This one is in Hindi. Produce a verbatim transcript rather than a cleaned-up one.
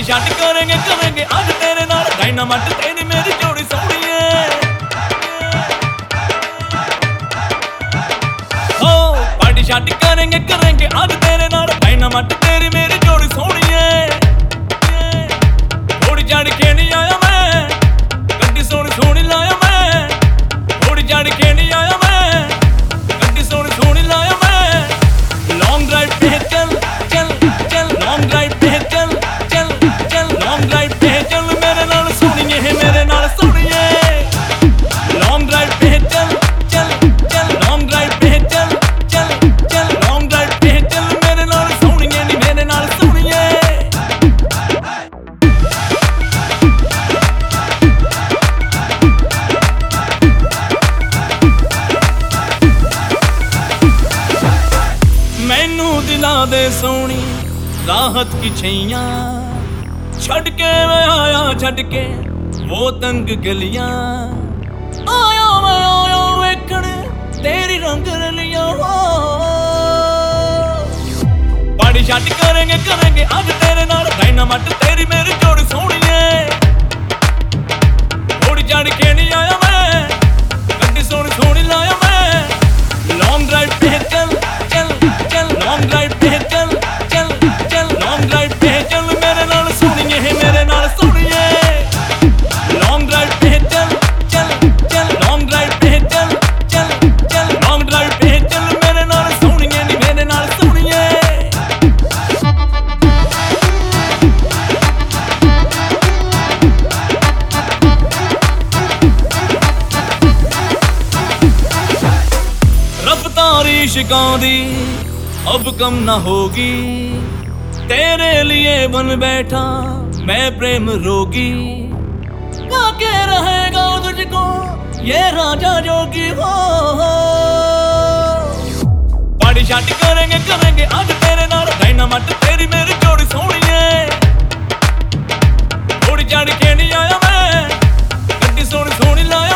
शादी करेंगे करेंगे आज तेरे नाल डायनामाइट तेरी मेरी जोड़ी सोहनी है। हो पार्टी शादी करेंगे करेंगे आज तेरे नाल डायनामाइट तेरी मेरी जोड़ी सोहनी है। थोड़ी जाड़ी खेनी आया मैं गड्डी सोहनी सोहनी लाया मैं थोड़ी जाड़ी खेनी आया मैं गड्डी सोहनी सोहनी लाया मैं। लॉन्ग ड्राइव पे चल चल चल लॉन्ग ड्राइव पे चल चल चल लॉन्ग ड्राइव पे चल मेरे नाल सोहणीए है मेरे नाल सोहणीए। लॉन्ग ड्राइव पे चल चल चल लॉन्ग ड्राइव पे चल चल चल लॉन्ग ड्राइव पे चल मेरे नाल सोहणीए नी मेरे नाल सोहणीए। मैनू दिला दे सोनी राहत की छैया छड़ के मैं आया छड़ के वो तंग गलियां आया मैं आया वेखण तेरी रंग रलियां। पार्टी शादी करेंगे करेंगे आज तेरे नाल डायनामाइट तेरी मेरी जोड़ी सोहनी है। थोड़ी जाड़ी खेनी आया मैं गड्डी सोहनी सोहनी लाया मैं। लॉन्ग ड्राइव पे चल चल चल लॉन्ग ड्राइव पे चल चल चल लॉन्ग ड्राइव पे चल मेरे नाल सोहणीए है मेरे नाल सोहणीए। लॉन्ग ड्राइव पे चल चल चल लॉन्ग ड्राइव पे चल चल चल लॉन्ग ड्राइव पे चल मेरे नाल सोहणीए नी मेरे नाल सोहणीए। रफ्तारी इश्क़ों दी अब कम ना होगी तेरे लिए बन बैठा मैं प्रेम रोगी। काके रहेगा तुझको ये राजा जोगी हो। पार्टी शादी करेंगे करेंगे आज तेरे नाल डायनामाइट तेरी मेरी जोड़ी सोहनी है। थोड़ी जाड़ी खेनी आया मैं गड्डी सोहनी सोहनी लाया